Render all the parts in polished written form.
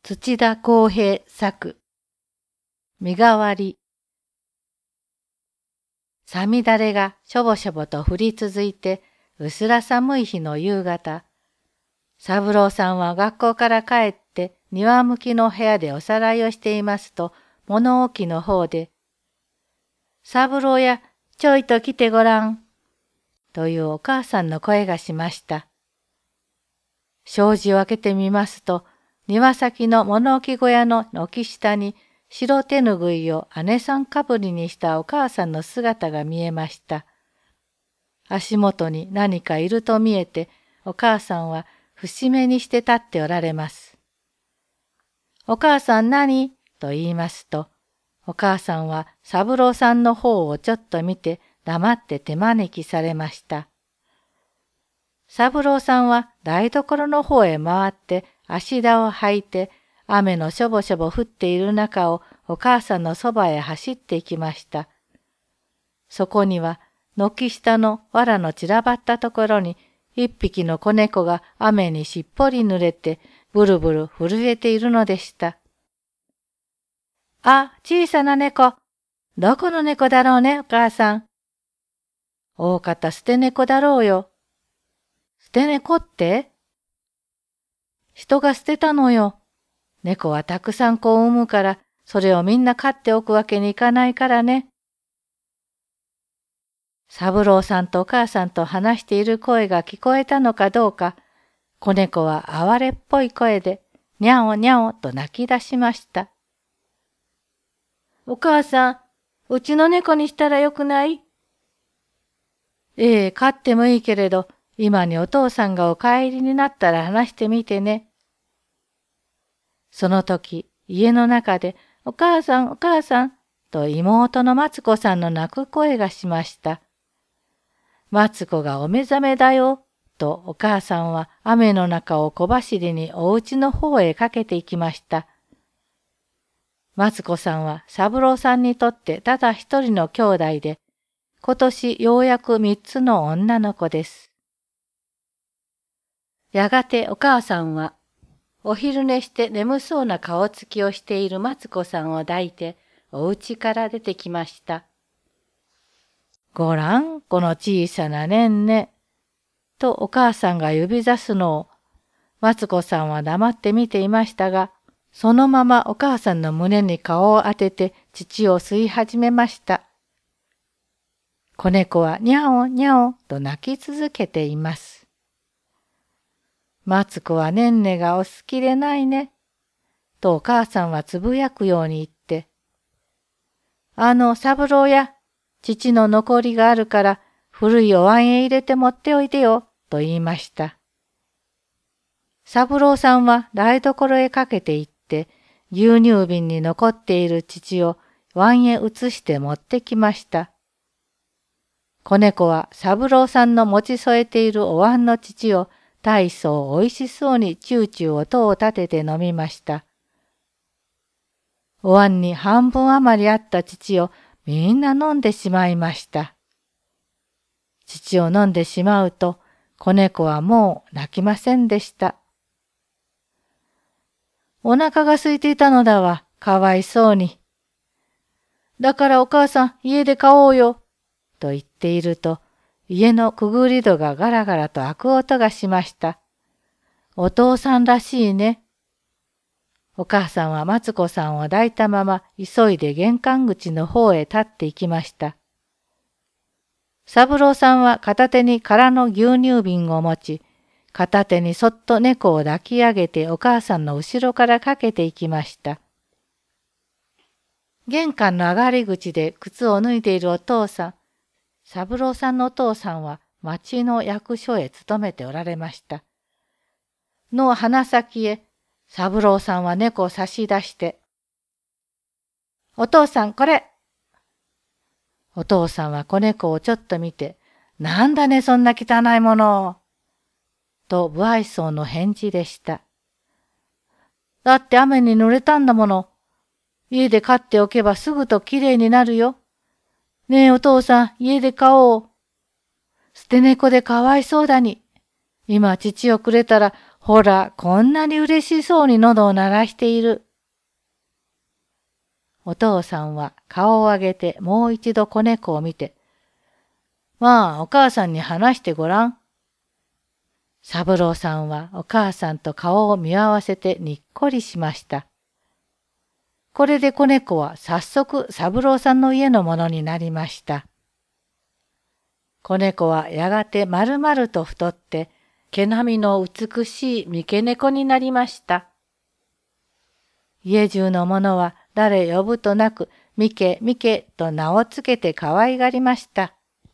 土田公平作。身代わり。さみだれがしょぼしょぼと降り続いて、うすら寒い日の夕方、三郎さんは学校から帰って庭向きの部屋でおさらいをしていますと、物置の方で、三郎や、ちょいと来てごらん、というお母さんの声がしました。障子を開けてみますと、庭先の物置小屋の軒下に白手ぬぐいを姉さんかぶりにしたお母さんの姿が見えました。足元に何かいると見えて、お母さんは節目にして立っておられます。お母さん何と言いますと、お母さんは三郎さんの方をちょっと見て黙って手招きされました。三郎さんは台所の方へ回って足田を履いて雨のしょぼしょぼ降っている中をお母さんのそばへ走っていきました。そこには軒下の藁の散らばったところに一匹の子猫が雨にしっぽり濡れてブルブル震えているのでした。あ、小さな猫。どこの猫だろうね、お母さん。大方捨て猫だろうよ。捨て猫って？人が捨てたのよ。猫はたくさん子を産むから、それをみんな飼っておくわけにいかないからね。三郎さんとお母さんと話している声が聞こえたのかどうか、子猫は哀れっぽい声で、にゃおにゃおと泣き出しました。お母さん、うちの猫にしたらよくない？ええ、飼ってもいいけれど、今にお父さんがお帰りになったら話してみてね。その時、家の中で、お母さん、お母さん、と妹の松子さんの泣く声がしました。松子がお目覚めだよ、とお母さんは雨の中を小走りにお家の方へかけていきました。松子さんは三郎さんにとってただ一人の兄弟で、今年ようやく3つの女の子です。やがてお母さんは、お昼寝して眠そうな顔つきをしている松子さんを抱いて、お家から出てきました。ごらん、この小さなねんね、とお母さんが指さすのを、松子さんは黙って見ていましたが、そのままお母さんの胸に顔を当てて乳を吸い始めました。子猫はにゃおにゃおと泣き続けています。松子はねんねがお好きでないね、とお母さんはつぶやくように言って、三郎や、父の残りがあるから古いお椀へ入れて持っておいでよ、と言いました。三郎さんは台所へかけて行って、牛乳瓶に残っている乳を椀へ移して持ってきました。子猫は三郎さんの持ち添えているお椀の乳を大層おいしそうにチューチュー音を立てて飲みました。お椀に半分余りあった乳をみんな飲んでしまいました。乳を飲んでしまうと、子猫はもう泣きませんでした。お腹が空いていたのだわ、かわいそうに。だからお母さん、家で買おうよ、と言っていると、家のくぐり戸がガラガラと開く音がしました。お父さんらしいね。お母さんは松子さんを抱いたまま急いで玄関口の方へ立って行きました。三郎さんは片手に空の牛乳瓶を持ち、片手にそっと猫を抱き上げてお母さんの後ろからかけていきました。玄関の上がり口で靴を脱いでいるお父さん、三郎さんのお父さんは町の役所へ勤めておられました。の鼻先へ、三郎さんは猫を差し出して、お父さんこれ。お父さんは子猫をちょっと見て、なんだねそんな汚いもの。と不愛想の返事でした。だって雨に濡れたんだもの。家で飼っておけばすぐときれいになるよ。ねえお父さん、家で飼おう。捨て猫でかわいそうだに。 今乳をくれたら、ほら、こんなに嬉しそうに喉を鳴らしている。お父さんは顔を上げてもう一度子猫を見て、まあ、お母さんに話してごらん。三郎さんはお母さんと顔を見合わせてにっこりしました。これで子猫は早速三郎さんの家のものになりました。子猫はやがて丸々と太って、毛並みの美しい三毛猫になりました。家中の者は誰呼ぶとなく、三毛三毛と名をつけて可愛がりました。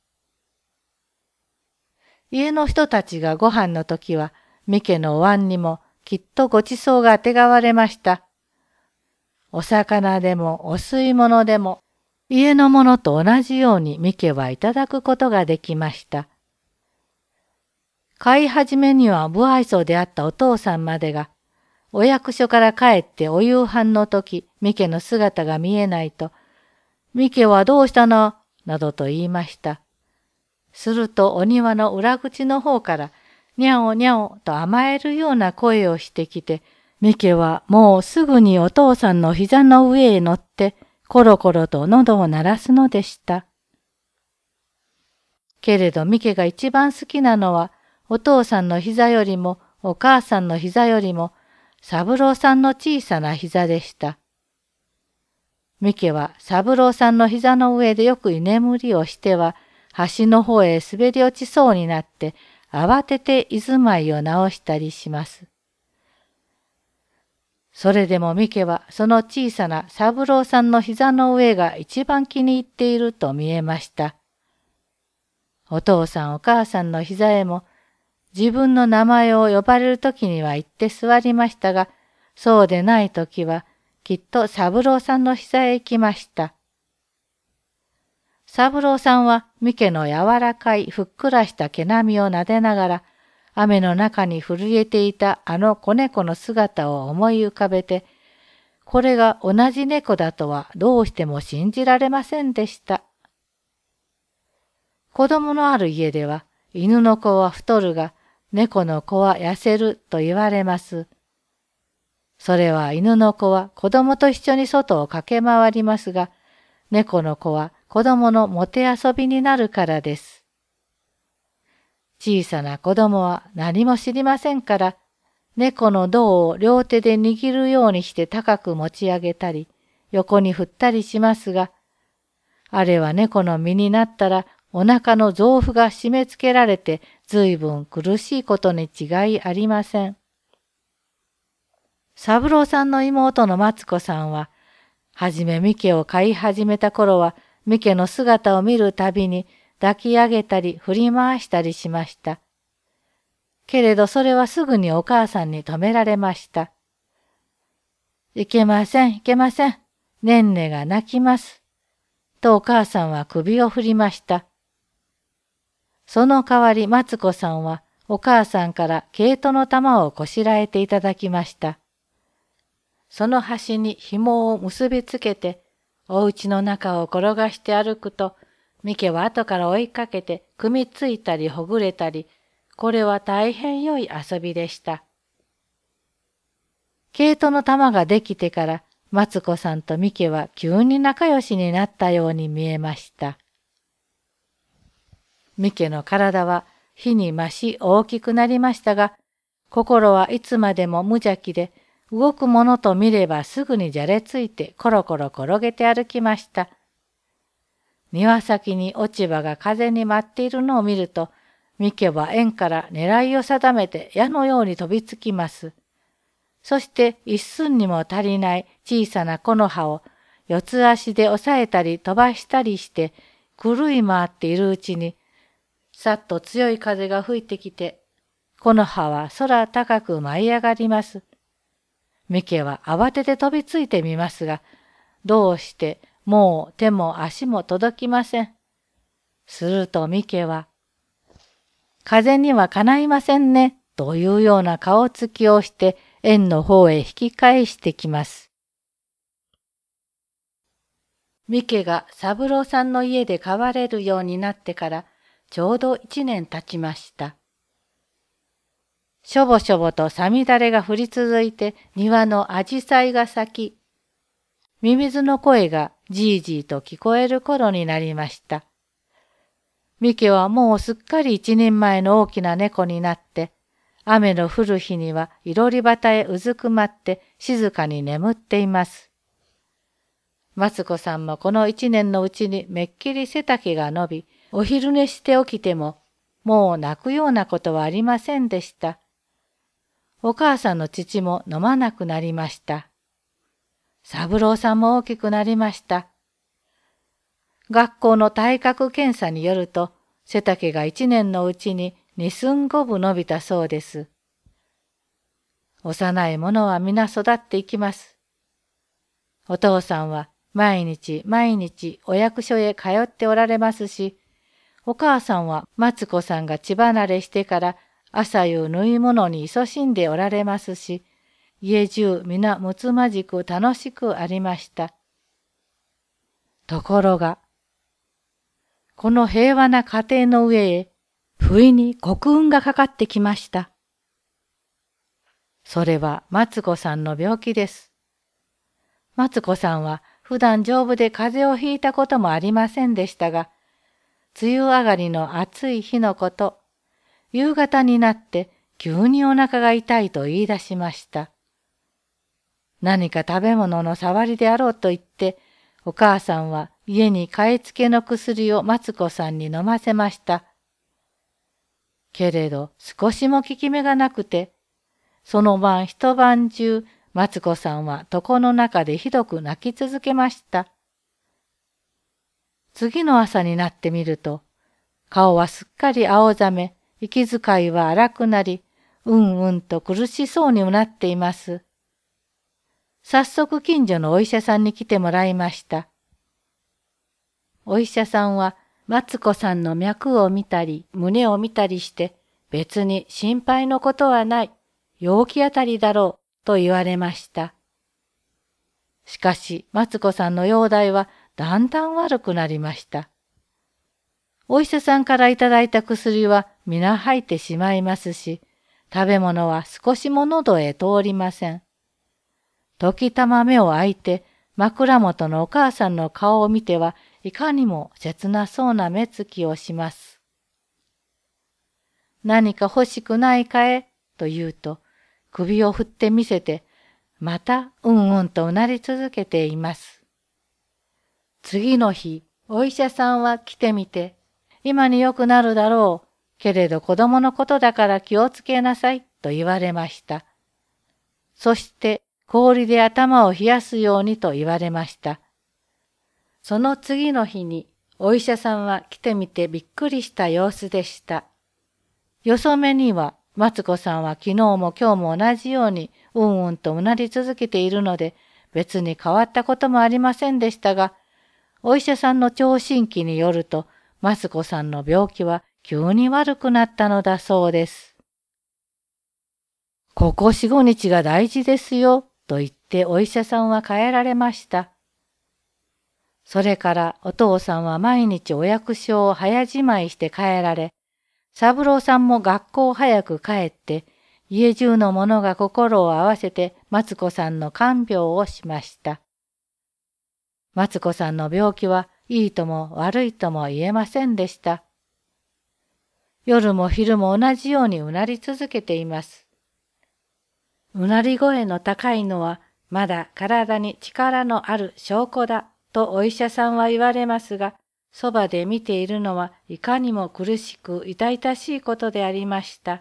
家の人たちがご飯の時は、三毛のお椀にもきっとごちそうがあてがわれました。お魚でもお吸い物でも、家のものと同じように三毛はいただくことができました。飼い始めには不愛想であったお父さんまでが、お役所から帰ってお夕飯の時、三毛の姿が見えないと、三毛はどうしたのなどと言いました。するとお庭の裏口の方から、にゃおにゃおと甘えるような声をしてきて、三毛はもうすぐにお父さんの膝の上へ乗って、コロコロと喉を鳴らすのでした。けれど三毛が一番好きなのは、お父さんの膝よりもお母さんの膝よりも、三郎さんの小さな膝でした。三毛は三郎さんの膝の上でよく居眠りをしては、橋の方へ滑り落ちそうになって、慌てて居住まいを直したりします。それでも三毛はその小さな三郎さんの膝の上が一番気に入っていると見えました。お父さんお母さんの膝へも自分の名前を呼ばれるときには行って座りましたが、そうでないときはきっと三郎さんの膝へ行きました。三郎さんは三毛の柔らかいふっくらした毛並みを撫でながら、雨の中に震えていたあの子猫の姿を思い浮かべて、これが同じ猫だとはどうしても信じられませんでした。子供のある家では、犬の子は太るが、猫の子は痩せると言われます。それは犬の子は子供と一緒に外を駆け回りますが、猫の子は子供のもてあそびになるからです。小さな子供は何も知りませんから、猫の胴を両手で握るようにして高く持ち上げたり、横に振ったりしますが、あれは猫の身になったらお腹の臓腑が締め付けられて随分苦しいことに違いありません。三郎さんの妹の松子さんは、はじめ三毛を飼い始めた頃は、三毛の姿を見るたびに抱き上げたり振り回したりしました。けれどそれはすぐにお母さんに止められました。いけません、いけません。ねんねが泣きます。とお母さんは首を振りました。その代わり松子さんはお母さんから毛糸の玉をこしらえていただきました。その端に紐を結びつけて、お家の中を転がして歩くと、三毛は後から追いかけて組みついたりほぐれたり、これは大変良い遊びでした。毛糸の玉ができてから、松子さんと三毛は急に仲良しになったように見えました。三毛の体は日に増し大きくなりましたが、心はいつまでも無邪気で、動くものと見ればすぐにじゃれついてコロコロ転げて歩きました。庭先に落ち葉が風に舞っているのを見ると、三毛は縁から狙いを定めて矢のように飛びつきます。そして一寸にも足りない小さな木の葉を四つ足で押さえたり飛ばしたりして狂い回っているうちに、さっと強い風が吹いてきて、木の葉は空高く舞い上がります。三毛は慌てて飛びついてみますが、どうしてもう手も足も届きません。すると三毛は、風にはかないませんね、というような顔つきをして園の方へ引き返してきます。三毛が三郎さんの家で飼われるようになってからちょうど1年経ちました。 しょぼしょぼとさみだれが降り続いて庭のあじさいが咲き、ミミズの声がじいじいと聞こえる頃になりました。ミケはもうすっかり一人前の大きな猫になって、雨の降る日にはいろり端へうずくまって静かに眠っています。マツコさんもこの一年のうちにめっきり背丈が伸び、お昼寝して起きても、もう泣くようなことはありませんでした。お母さんの乳も飲まなくなりました。三郎さんも大きくなりました。学校の体格検査によると、背丈が一年のうちに2寸5分伸びたそうです。幼い者は皆育っていきます。お父さんは毎日毎日お役所へ通っておられますし、お母さんはマツコさんが血離れしてから朝夕縫い物に勤しんでおられますし、家中皆むつまじく楽しくありました。ところが、この平和な家庭の上へ、不意に刻運がかかってきました。それはマツコさんの病気です。マツコさんは普段丈夫で風邪をひいたこともありませんでしたが、梅雨上がりの暑い日のこと、夕方になって急にお腹が痛いと言い出しました。何か食べ物の触りであろうと言って、お母さんは家に買い付けの薬をマツコさんに飲ませました。けれど少しも効き目がなくて、その晩一晩中、マツコさんは床の中でひどく泣き続けました。次の朝になってみると、顔はすっかり青ざめ、息遣いは荒くなり、うんうんと苦しそうにうなっています。早速近所のお医者さんに来てもらいました。お医者さんは、マツコさんの脈を見たり、胸を見たりして、別に心配のことはない、陽気あたりだろう、と言われました。しかし、マツコさんの容体はだんだん悪くなりました。お医者さんからいただいた薬は皆入ってしまいますし、食べ物は少しも喉へ通りません。時たま目を開いて枕元のお母さんの顔を見てはいかにも切なそうな目つきをします。何か欲しくないかえと言うと首を振ってみせてまたうんうんとうなり続けています。次の日、お医者さんは来てみて、今によくなるだろう。けれど子供のことだから気をつけなさいと言われました。そして氷で頭を冷やすようにと言われました。その次の日にお医者さんは来てみてびっくりした様子でした。よそ目にはマツコさんは昨日も今日も同じようにうんうんとうなり続けているので別に変わったこともありませんでしたが、お医者さんの聴診器によるとマツコさんの病気は急に悪くなったのだそうです。ここ4、5日が大事ですよと言ってお医者さんは帰られました。それからお父さんは毎日お役所を早じまいして帰られ、三郎さんも学校早く帰って、家中の者が心を合わせてマツコさんの看病をしました。マツコさんの病気はいいとも悪いとも言えませんでした。夜も昼も同じようにうなり続けています。うなり声の高いのはまだ体に力のある証拠だとお医者さんは言われますが、そばで見ているのはいかにも苦しく痛々しいことでありました。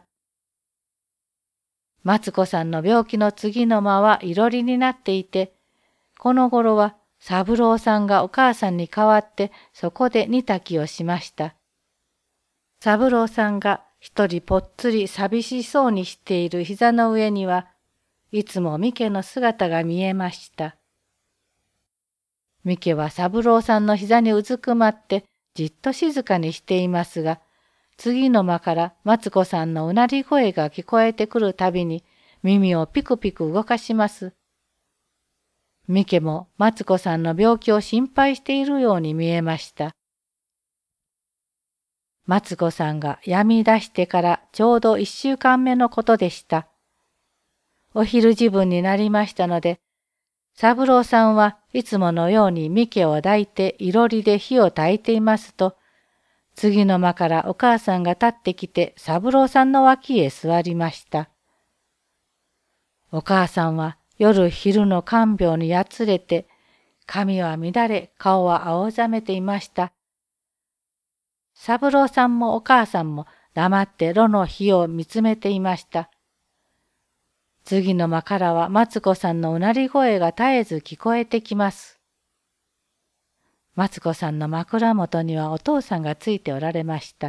マツコさんの病気の次の間はいろりになっていて、この頃は三郎さんがお母さんに代わってそこで煮炊きをしました。三郎さんが一人ぽっつり寂しそうにしている膝の上にはいつもミケの姿が見えました。ミケは三郎さんの膝にうずくまってじっと静かにしていますが、次の間からマツコさんのうなり声が聞こえてくるたびに耳をピクピク動かします。ミケもマツコさんの病気を心配しているように見えました。 マツコさんが病み出してからちょうど1週間目のことでした。お昼時分になりましたので、三郎さんはいつものようにミケを抱いていろりで火を焚いていますと、次の間からお母さんが立ってきて三郎さんの脇へ座りました。お母さんは夜昼の看病にやつれて、髪は乱れ、顔は青ざめていました。三郎さんもお母さんも黙って炉の火を見つめていました。次の間からはマツコさんのうなり声が絶えず聞こえてきます。マツコさんの枕元にはお父さんがついておられました。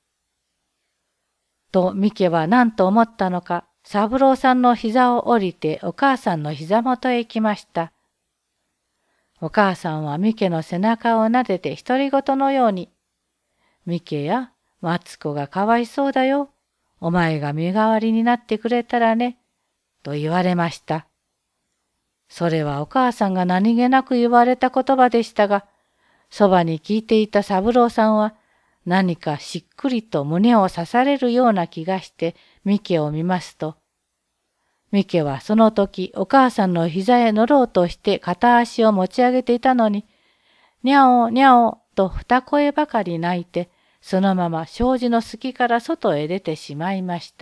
とミケは何と思ったのか、三郎さんの膝を降りてお母さんの膝元へ行きました。お母さんはミケの背中を撫でて独り言のように、ミケやマツコがかわいそうだよ。お前が身代わりになってくれたらね。と言われました。それはお母さんが何気なく言われた言葉でしたが、そばに聞いていた三郎さんは何かしっくりと胸を刺されるような気がしてミケを見ますと、ミケはその時お母さんの膝へ乗ろうとして片足を持ち上げていたのに、にゃおにゃおと二声ばかり泣いて、そのまま障子の隙から外へ出てしまいました。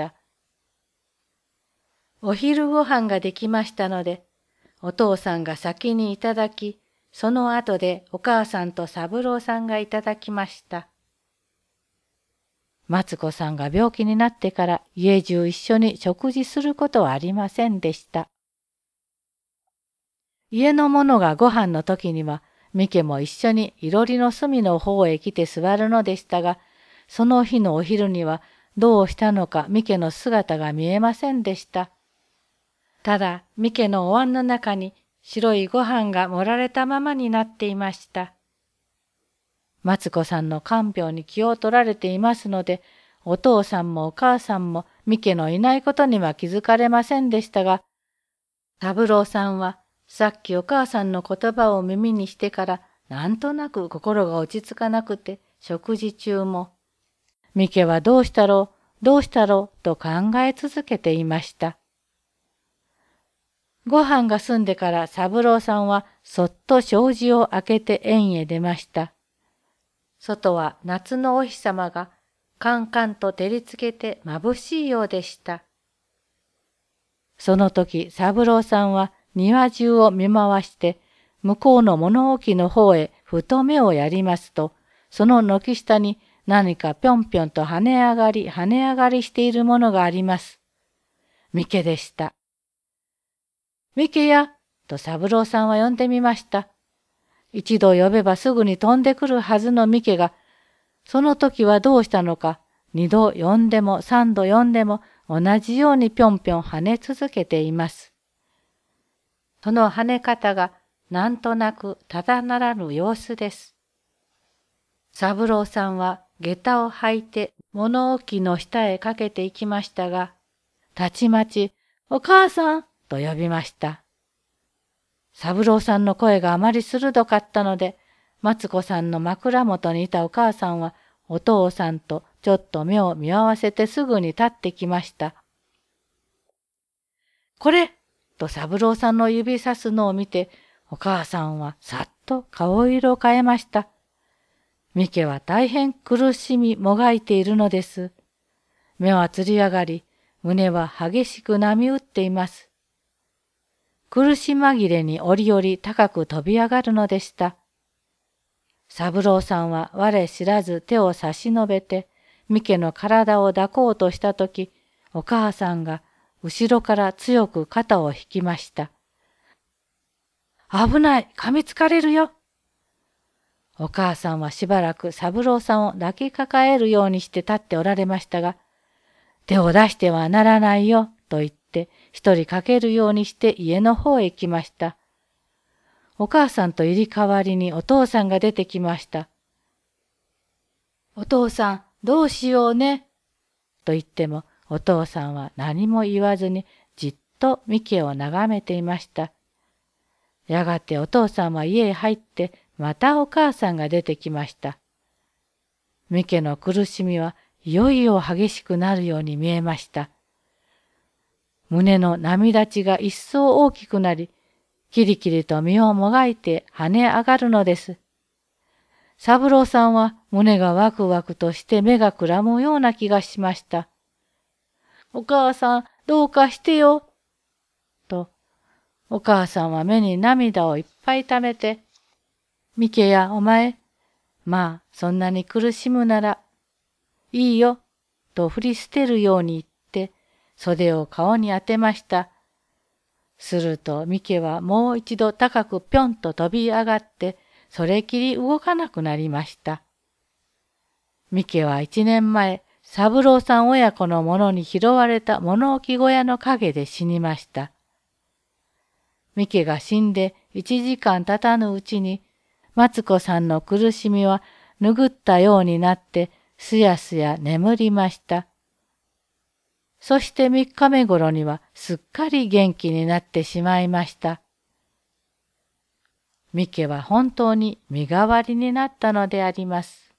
お昼ご飯ができましたので、お父さんが先にいただき、その後でお母さんと三郎さんがいただきました。マツコさんが病気になってから家中一緒に食事することはありませんでした。家の者がご飯の時には、ミケも一緒にいろりの隅の方へ来て座るのでしたが、その日のお昼にはどうしたのかミケの姿が見えませんでした。ただ、ミケのお椀の中に白いご飯が盛られたままになっていました。マツコさんの看病に気を取られていますので、お父さんもお母さんもミケのいないことには気づかれませんでしたが、三郎さんはさっきお母さんの言葉を耳にしてからなんとなく心が落ち着かなくて、食事中も、ミケはどうしたろう、どうしたろうと考え続けていました。ご飯が済んでから三郎さんはそっと障子を開けて園へ出ました。外は夏のお日様がカンカンと照りつけて眩しいようでした。その時三郎さんは庭中を見回して向こうの物置の方へふと目をやりますと、その軒下に何かぴょんぴょんと跳ね上がり跳ね上がりしているものがあります。ミケでした。ミケや、と三郎さんは呼んでみました。一度呼べばすぐに飛んでくるはずのミケが、その時はどうしたのか、二度呼んでも三度呼んでも同じようにぴょんぴょん跳ね続けています。その跳ね方がなんとなくただならぬ様子です。三郎さんは下駄を履いて物置の下へかけて行きましたが、たちまち、お母さんと呼びました。三郎さんの声があまり鋭かったので、マツコさんの枕元にいたお母さんは、お父さんとちょっと目を見合わせてすぐに立ってきました。これと三郎さんの指さすのを見て、お母さんはさっと顔色を変えました。ミケは大変苦しみもがいているのです。目はつり上がり、胸は激しく波打っています。苦し紛れに折々高く飛び上がるのでした。三郎さんは我知らず手を差し伸べて、ミケの体を抱こうとしたとき、お母さんが後ろから強く肩を引きました。危ない、噛みつかれるよ。お母さんはしばらく三郎さんを抱きかかえるようにして立っておられましたが、手を出してはならないよ、と言って、一人かけるようにして家の方へ行きました。お母さんと入り代わりにお父さんが出てきました。お父さん、どうしようね。と言っても、お父さんは何も言わずにじっとミケを眺めていました。やがてお父さんは家へ入って、またお母さんが出てきました。 三家の苦しみはいよいよ激しくなるように見えました。胸の波立ちが一層大きくなり、キリキリと身をもがいて跳ね上がるのです。三郎さんは胸がワクワクとして目がくらむような気がしました。お母さん、どうかしてよ。と、お母さんは目に涙をいっぱい溜めて、三家やお前、まあそんなに苦しむなら、いいよ、と振り捨てるように言って、袖を顔に当てました。すると三家はもう一度高くぴょんと飛び上がって、それきり動かなくなりました。三家は1年前、三郎さん親子のものに拾われた物置小屋の陰で死にました。三家が死んで1時間経たぬうちに、松子さんの苦しみは拭ったようになって、すやすや眠りました。そして3日目頃にはすっかり元気になってしまいました。三家は本当に身代わりになったのであります。